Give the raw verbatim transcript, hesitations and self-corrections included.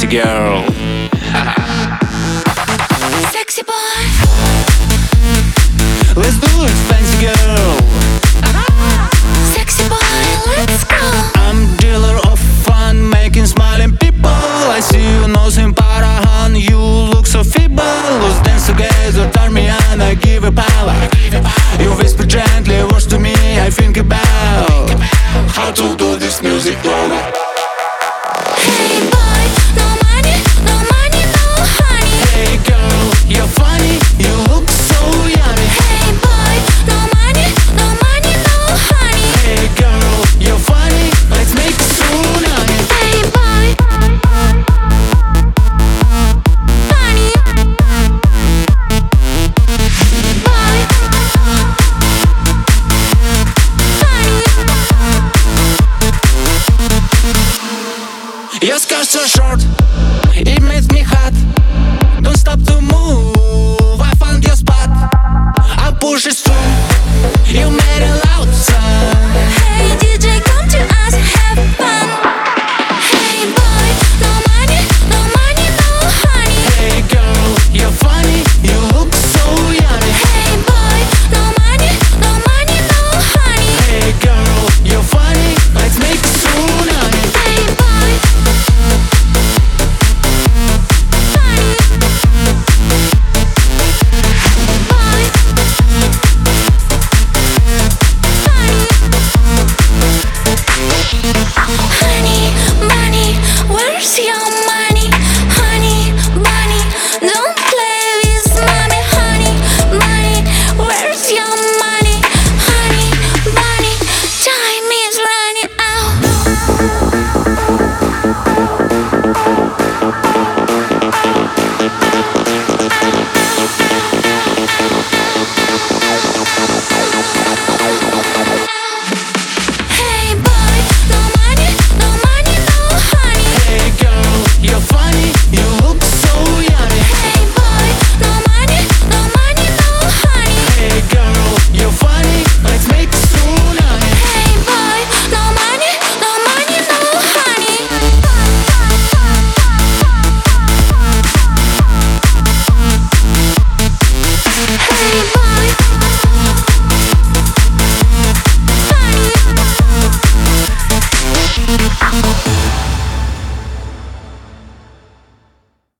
fancy girl. Sexy boy. Let's do it, fancy girl. Sexy boy, let's go. I'm dealer of fun, making smiling people. I see you nose in Parahan, you look so feeble. Let's dance together, turn me on, I give a power. You whisper gently words to me, I think about how to do this music wrong. Hey boy, no money, no money, no honey. Hey girl, you're funny, you look so yummy. Hey boy, no money, no money, no honey. Hey girl, you're funny, let's make a tsunami. Hey boy, honey. Boy, honey. Your skirts are short, it makes me hot. Don't stop to move, I found your spot. I push it through, you made a loud sound. Hey D J, come to us, have fun. Hey boy, no money, no money, no honey. Hey girl, you're funny, you look so yummy. Hey boy, no money, no money, no honey. Hey girl, you're funny, let's make a tsunami. Hey boy, honey. Boy, honey.